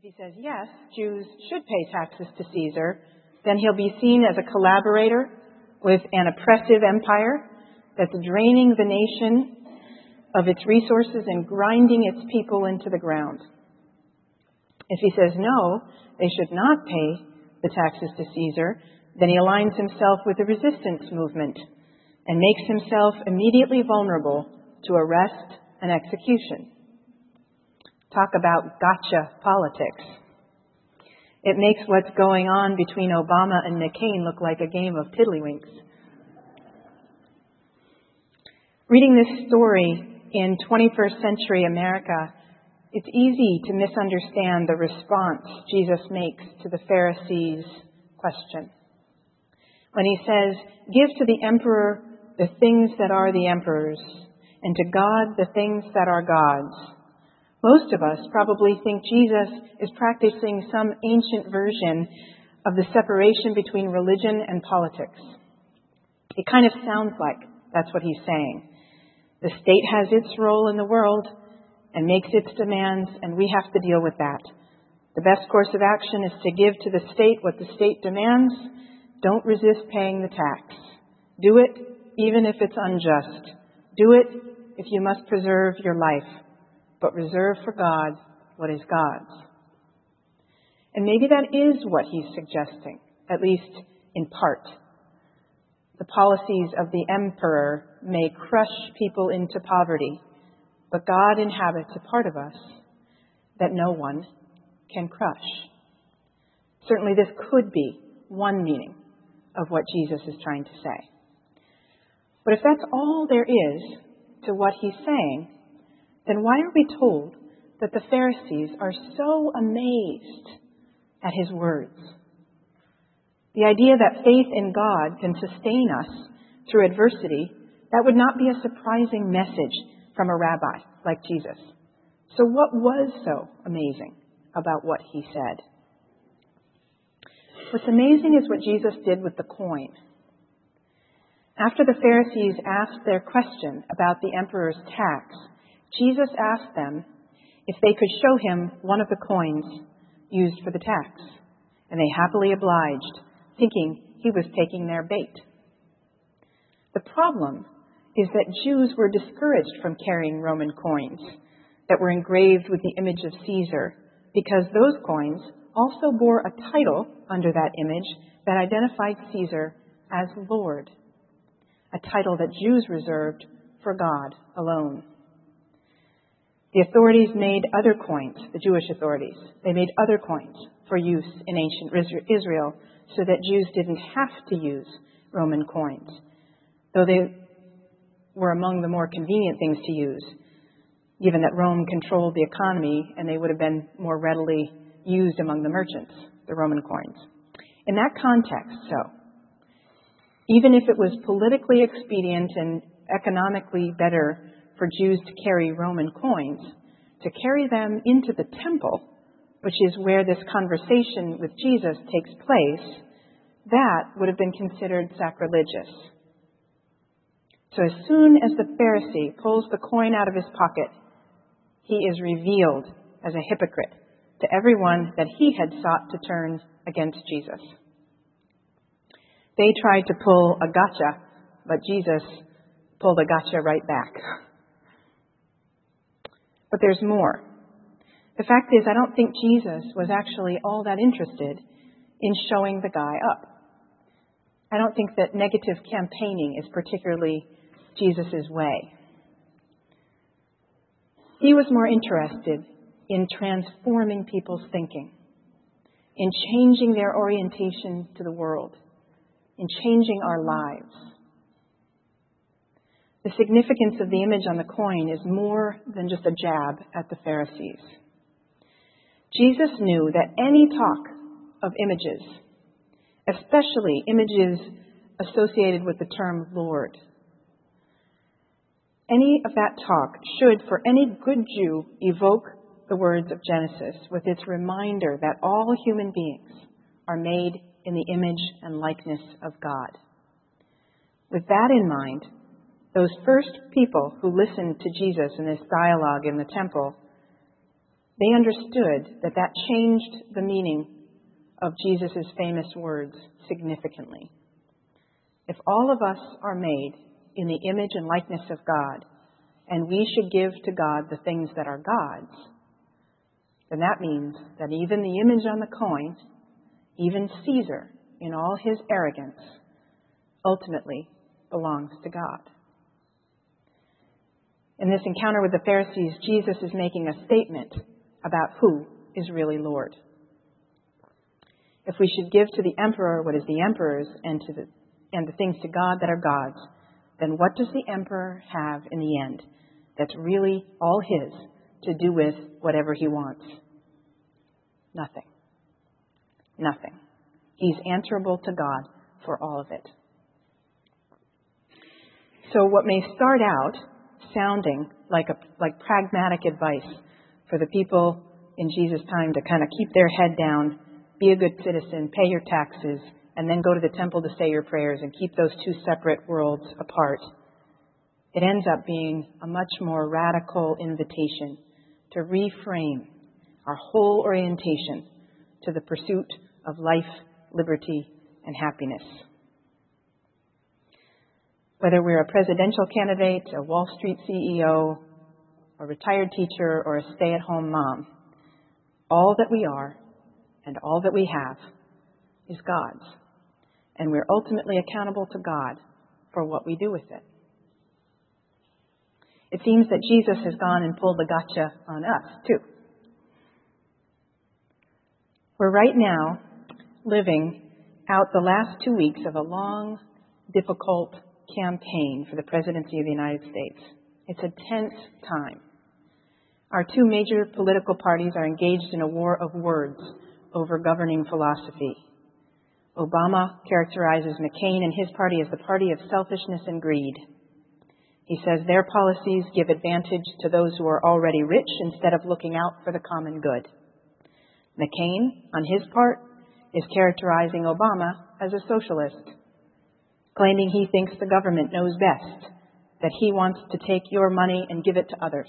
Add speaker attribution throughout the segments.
Speaker 1: he says, yes, Jews should pay taxes to Caesar, then he'll be seen as a collaborator with an oppressive empire that's draining the nation of its resources and grinding its people into the ground. If he says no, they should not pay the taxes to Caesar, then he aligns himself with the resistance movement and makes himself immediately vulnerable to arrest and execution. Talk about gotcha politics. It makes what's going on between Obama and McCain look like a game of tiddlywinks. Reading this story in 21st century America, it's easy to misunderstand the response Jesus makes to the Pharisees' question. When he says, give to the emperor the things that are the emperor's, and to God the things that are God's. Most of us probably think Jesus is practicing some ancient version of the separation between religion and politics. It kind of sounds like that's what he's saying. The state has its role in the world and makes its demands, and we have to deal with that. The best course of action is to give to the state what the state demands. Don't resist paying the tax. Do it even if it's unjust. Do it if you must preserve your life, but reserve for God what is God's. And maybe that is what he's suggesting, at least in part. The policies of the emperor may crush people into poverty, but God inhabits a part of us that no one can crush. Certainly this could be one meaning of what Jesus is trying to say. But if that's all there is to what he's saying, then why are we told that the Pharisees are so amazed at his words? The idea that faith in God can sustain us through adversity, that would not be a surprising message from a rabbi like Jesus. So what was so amazing about what he said? What's amazing is what Jesus did with the coin. After the Pharisees asked their question about the emperor's tax, Jesus asked them if they could show him one of the coins used for the tax. And they happily obliged, thinking he was taking their bait. The problem is that Jews were discouraged from carrying Roman coins that were engraved with the image of Caesar, because those coins also bore a title under that image that identified Caesar as Lord, a title that Jews reserved for God alone. The authorities made other coins, the Jewish authorities. They made other coins for use in ancient Israel so that Jews didn't have to use Roman coins, though they were among the more convenient things to use, given that Rome controlled the economy and they would have been more readily used among the merchants, the Roman coins. In that context, even if it was politically expedient and economically better for Jews to carry Roman coins, to carry them into the temple, which is where this conversation with Jesus takes place, that would have been considered sacrilegious. So as soon as the Pharisee pulls the coin out of his pocket, he is revealed as a hypocrite to everyone that he had sought to turn against Jesus. They tried to pull a gotcha, but Jesus pulled a gotcha right back. But there's more. The fact is, I don't think Jesus was actually all that interested in showing the guy up. I don't think that negative campaigning is particularly Jesus' way. He was more interested in transforming people's thinking, in changing their orientation to the world, in changing our lives. The significance of the image on the coin is more than just a jab at the Pharisees. Jesus knew that any talk of images, especially images associated with the term Lord, any of that talk should, for any good Jew, evoke the words of Genesis with its reminder that all human beings are made in the image and likeness of God. With that in mind, those first people who listened to Jesus in this dialogue in the temple They understood that that changed the meaning of Jesus' famous words significantly. If all of us are made in the image and likeness of God, and we should give to God the things that are God's, then that means that even the image on the coin, even Caesar in all his arrogance, ultimately belongs to God. In this encounter with the Pharisees, Jesus is making a statement about who is really Lord. If we should give to the emperor what is the emperor's and the things to God that are God's, then what does the emperor have in the end that's really all his to do with whatever he wants? Nothing. Nothing. He's answerable to God for all of it. So what may start out sounding like pragmatic advice for the people in Jesus' time to kind of keep their head down, be a good citizen, pay your taxes, and then go to the temple to say your prayers and keep those two separate worlds apart, it ends up being a much more radical invitation to reframe our whole orientation to the pursuit of life, liberty, and happiness. Whether we're a presidential candidate, a Wall Street CEO, a retired teacher, or a stay-at-home mom, all that we are and all that we have is God's. And we're ultimately accountable to God for what we do with it. It seems that Jesus has gone and pulled the gotcha on us, too. We're right now living out the last 2 weeks of a long, difficult campaign for the presidency of the United States. It's a tense time. Our two major political parties are engaged in a war of words over governing philosophy. Obama characterizes McCain and his party as the party of selfishness and greed. He says their policies give advantage to those who are already rich instead of looking out for the common good. McCain, on his part, is characterizing Obama as a socialist, claiming he thinks the government knows best, that he wants to take your money and give it to others.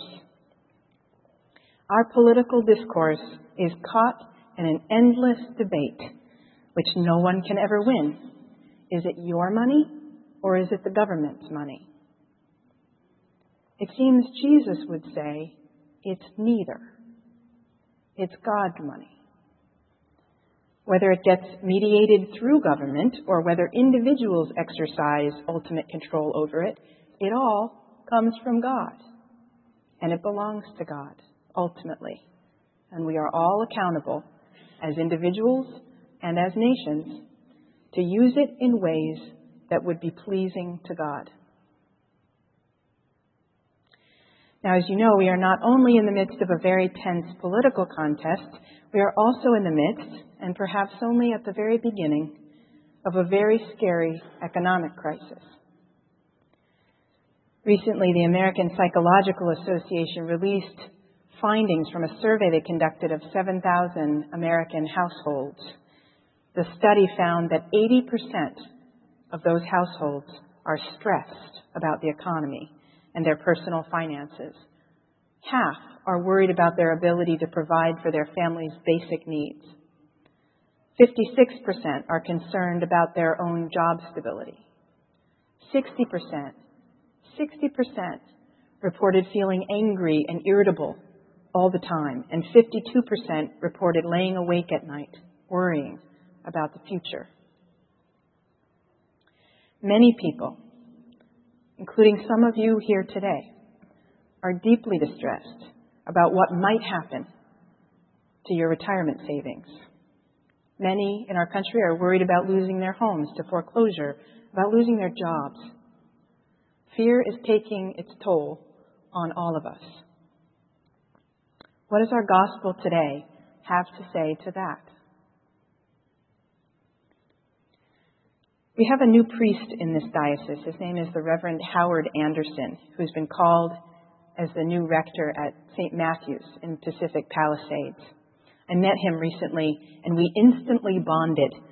Speaker 1: Our political discourse is caught in an endless debate, which no one can ever win. Is it your money or is it the government's money? It seems Jesus would say, it's neither. It's God's money. Whether it gets mediated through government or whether individuals exercise ultimate control over it, it all comes from God. And it belongs to God, ultimately. And we are all accountable as individuals and as nations to use it in ways that would be pleasing to God. Now, as you know, we are not only in the midst of a very tense political contest, we are also in the midst, and perhaps only at the very beginning, of a very scary economic crisis. Recently, the American Psychological Association released findings from a survey they conducted of 7,000 American households. The study found that 80% of those households are stressed about the economy and their personal finances. Half are worried about their ability to provide for their family's basic needs. 56% are concerned about their own job stability. 60% reported feeling angry and irritable all the time, and 52% reported laying awake at night, worrying about the future. Many people, including some of you here today, are deeply distressed about what might happen to your retirement savings. Many in our country are worried about losing their homes to foreclosure, about losing their jobs. Fear is taking its toll on all of us. What does our gospel today have to say to that? We have a new priest in this diocese. His name is the Reverend Howard Anderson, who's been called as the new rector at St. Matthew's in Pacific Palisades. I met him recently, and we instantly bonded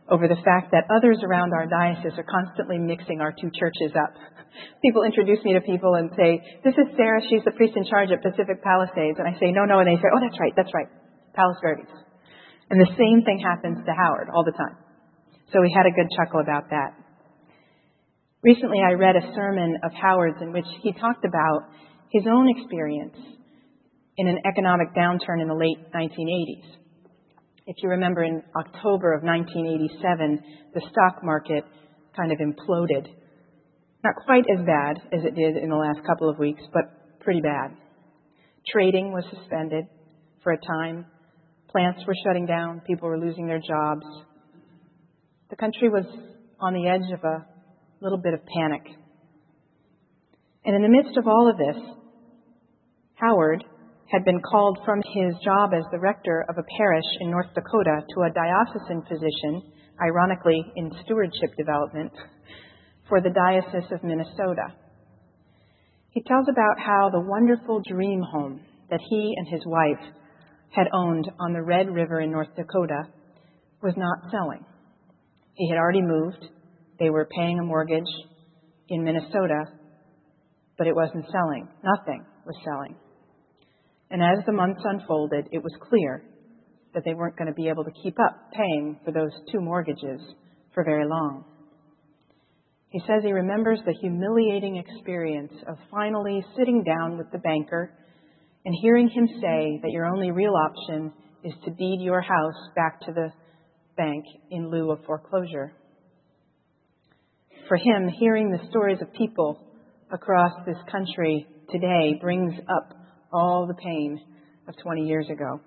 Speaker 1: over the fact that others around our diocese are constantly mixing our two churches up. People introduce me to people and say, "This is Sarah, she's the priest in charge at Pacific Palisades." And I say, "No," and they say, "Oh, that's right, Palos Verdes." And the same thing happens to Howard all the time. So we had a good chuckle about that. Recently, I read a sermon of Howard's in which he talked about his own experience in an economic downturn in the late 1980s. If you remember, in October of 1987, the stock market kind of imploded. Not quite as bad as it did in the last couple of weeks, but pretty bad. Trading was suspended for a time. Plants were shutting down. People were losing their jobs. The country was on the edge of a little bit of panic. And in the midst of all of this, Howard had been called from his job as the rector of a parish in North Dakota to a diocesan position, ironically in stewardship development, for the Diocese of Minnesota. He tells about how the wonderful dream home that he and his wife had owned on the Red River in North Dakota was not selling. He had already moved. They were paying a mortgage in Minnesota, but it wasn't selling. Nothing was selling. And as the months unfolded, it was clear that they weren't going to be able to keep up paying for those two mortgages for very long. He says he remembers the humiliating experience of finally sitting down with the banker and hearing him say that your only real option is to deed your house back to the bank in lieu of foreclosure. For him, hearing the stories of people across this country today brings up all the pain of 20 years ago.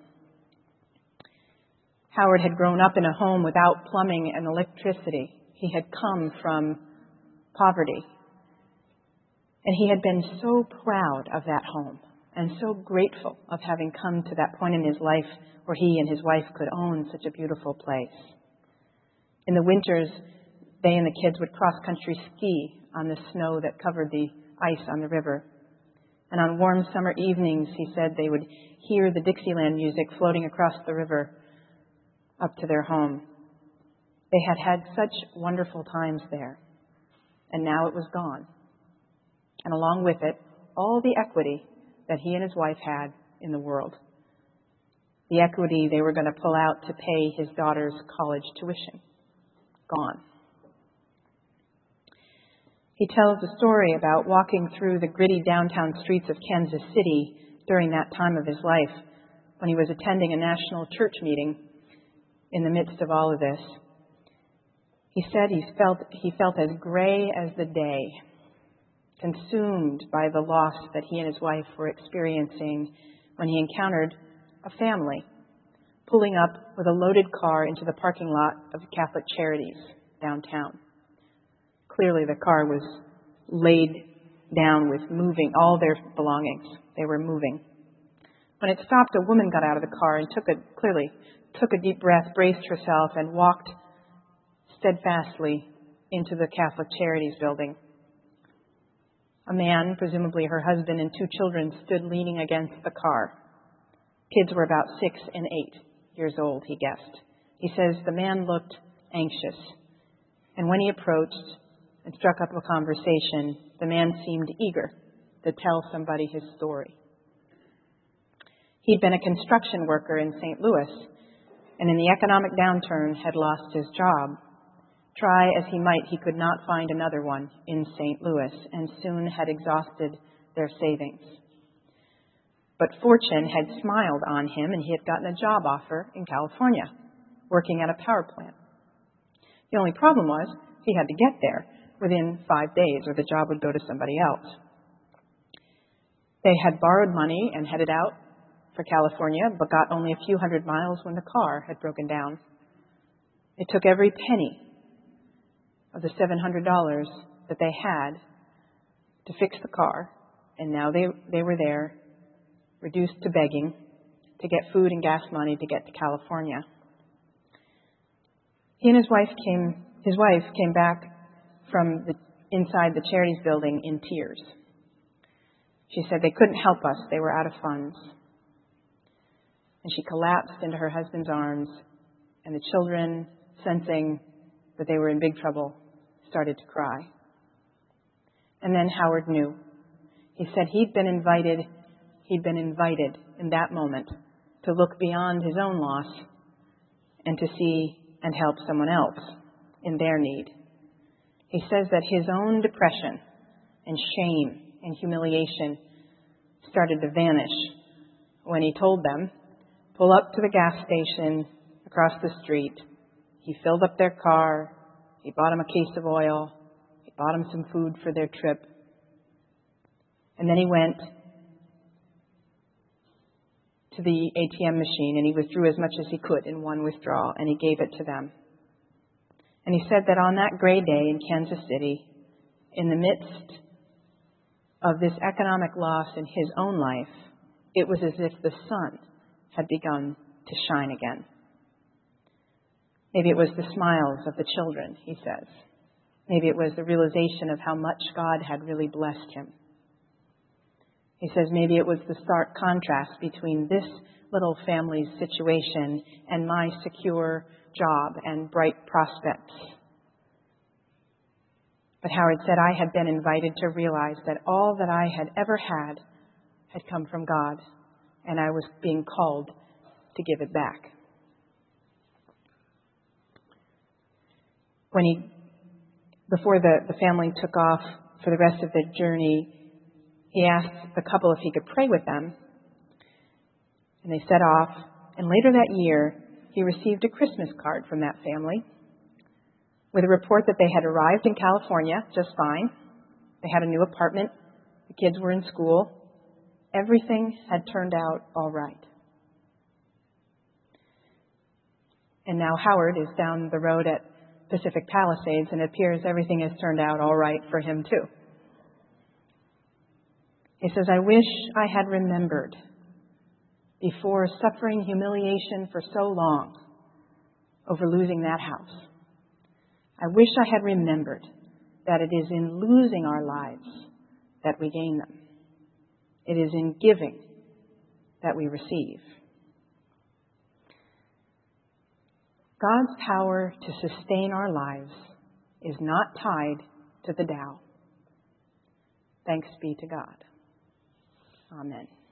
Speaker 1: Howard had grown up in a home without plumbing and electricity. He had come from poverty. And he had been so proud of that home and so grateful of having come to that point in his life where he and his wife could own such a beautiful place. In the winters, they and the kids would cross-country ski on the snow that covered the ice on the river. And on warm summer evenings, he said they would hear the Dixieland music floating across the river up to their home. They had had such wonderful times there, and now it was gone. And along with it, all the equity that he and his wife had in the world. The equity they were going to pull out to pay his daughter's college tuition. Gone. He tells a story about walking through the gritty downtown streets of Kansas City during that time of his life when he was attending a national church meeting in the midst of all of this. He said he felt as gray as the day, consumed by the loss that he and his wife were experiencing when he encountered a family pulling up with a loaded car into the parking lot of Catholic Charities downtown. Clearly, the car was laid down with moving all their belongings. They were moving. When it stopped, a woman got out of the car and took a deep breath, braced herself, and walked steadfastly into the Catholic Charities building. A man, presumably her husband and two children, stood leaning against the car. Kids were about 6 and 8 years old, he guessed. He says the man looked anxious. And when he approached and struck up a conversation, the man seemed eager to tell somebody his story. He'd been a construction worker in St. Louis, and in the economic downturn had lost his job. Try as he might, he could not find another one in St. Louis, and soon had exhausted their savings. But fortune had smiled on him, and he had gotten a job offer in California, working at a power plant. The only problem was he had to get there within 5 days, or the job would go to somebody else. They had borrowed money and headed out for California, but got only a few hundred miles when the car had broken down. It took every penny of the $700 that they had to fix the car, and now they were there, reduced to begging, to get food and gas money to get to California. He and his wife came back from inside the Charities building in tears. She said they couldn't help us. They were out of funds. And she collapsed into her husband's arms, and the children, sensing that they were in big trouble, started to cry. And then Howard knew. He said he'd been invited in that moment to look beyond his own loss and to see and help someone else in their need. He says that his own depression and shame and humiliation started to vanish when he told them, pull up to the gas station across the street. He filled up their car. He bought them a case of oil. He bought them some food for their trip. And then he went to the ATM machine and he withdrew as much as he could in one withdrawal, and he gave it to them. And he said that on that gray day in Kansas City, in the midst of this economic loss in his own life, it was as if the sun had begun to shine again. Maybe it was the smiles of the children, he says. Maybe it was the realization of how much God had really blessed him. He says maybe it was the stark contrast between this little family's situation and my secure job and bright prospects. But Howard said, I had been invited to realize that all that I had ever had come from God, and I was being called to give it back. Before the family took off for the rest of the journey, he asked the couple if he could pray with them. And they set off. And later that year, he received a Christmas card from that family with a report that they had arrived in California just fine. They had a new apartment. The kids were in school. Everything had turned out all right. And now Howard is down the road at Pacific Palisades, and it appears everything has turned out all right for him too. He says, I wish I had remembered before suffering humiliation for so long over losing that house. I wish I had remembered that it is in losing our lives that we gain them. It is in giving that we receive. God's power to sustain our lives is not tied to the Dow. Thanks be to God. Amen.